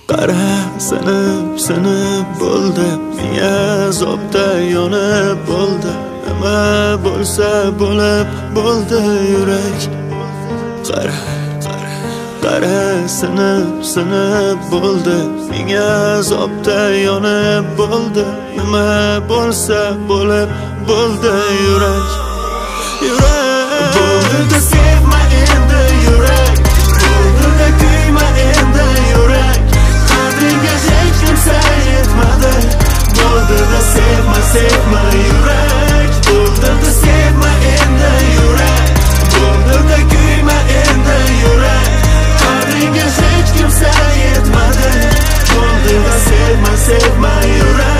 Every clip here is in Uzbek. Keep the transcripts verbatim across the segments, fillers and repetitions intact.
Qara sinib sinib bo'ldi, miya azobda yonib bo'ldi. Nima bo'lsa bo'lib bo'ldi yurak. Qara qara sinib sinib bo'ldi, miya azobda yonib bo'ldi. Nima bo'lsa bo'lib bo'ldi yurak. Yurak bo'ldi sevma endi yurak. Bo'ldi kuyma endi yurak. Qadriga hech kimsa yetmadi. Bo'ldi sevma sevma yurak. Bo'ldi sevma endi yurak. Bo'ldi kuyma endi yurak. Qadriga hech kimsa yetmadi. Bo'ldi sevma sevma yurak.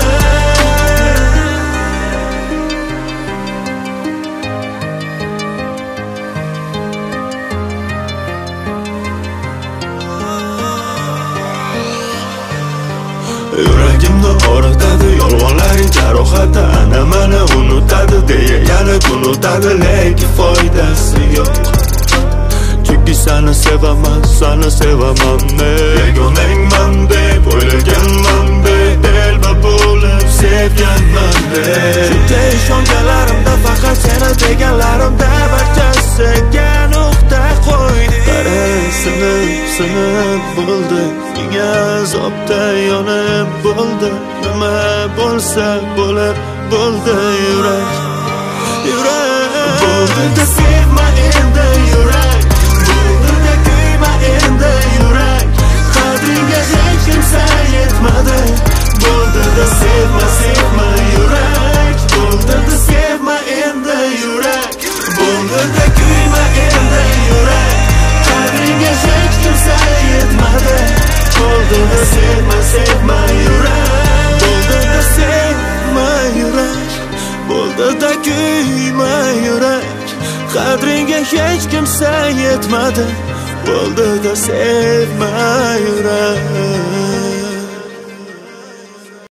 Yuragimni og'ritadi yolg'onlaring jarohati, ana mani unutadi deya yana unutadi, lekin foydasi yo'q. Chunki seni sevaman, seni sevaman men. Yagonangman deb o'ylaganman deb, telba bo'lib sevganman deb. Shuncha ishongalarimda faqat seni deganlarimda barchasiga nuqta qo'ydim. Qara sinib sinib bo'ldi, miya azobda yonib bo'ldi. Nima bo'lsa bo'lib bo'ldi yurak. Yurak bo'ldi sevma endi yurak. Bo'ldi kuyma endi yurak. Qadriga hech kimsa yetmadi. Bo'ldi sevma sevma yurak. Bo'ldi sevma endi yurak. Bo'ldi kuyma endi yurak. Qadriga hech kimsa yetmadi. Bo'ldi sevma sevma yurak. Bo'ldi sevma yurak. Bo'ldi kuyma yurak. Qadriga hech kimsa yetmadi. Bo'ldi sevma yurak.